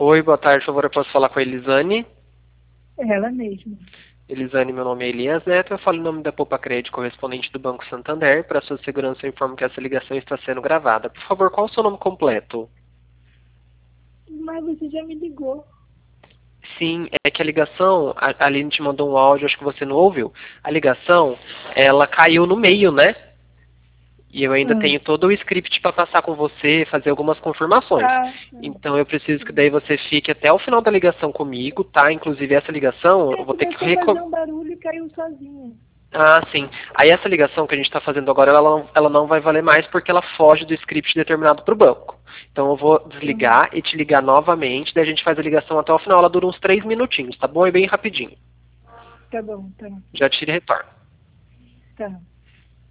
Oi, boa tarde, por favor, eu posso falar com a Elisane? É ela mesma. Elisane, meu nome é Elias Neto, eu falo em nome da Poupa Crédito, correspondente do Banco Santander. Para sua segurança, eu informo que essa ligação está sendo gravada. Por favor, qual o seu nome completo? Mas você já me ligou. Sim, é que a ligação, a Aline te mandou um áudio, acho que você não ouviu. A ligação, ela caiu no meio, né? E eu ainda tenho todo o script para passar com você, fazer algumas confirmações. Ah, Então eu preciso que daí você fique até o final da ligação comigo, tá? Inclusive essa ligação, eu vou ter que começou a fazer um barulho e caiu sozinha. Ah, sim. Aí essa ligação que a gente está fazendo agora, ela não vai valer mais porque ela foge do script determinado para o banco. Então eu vou desligar e te ligar novamente, daí a gente faz a ligação até o final, ela dura uns 3 minutinhos, tá bom? E bem rapidinho. Tá bom, tá. Já te retorno. Tá.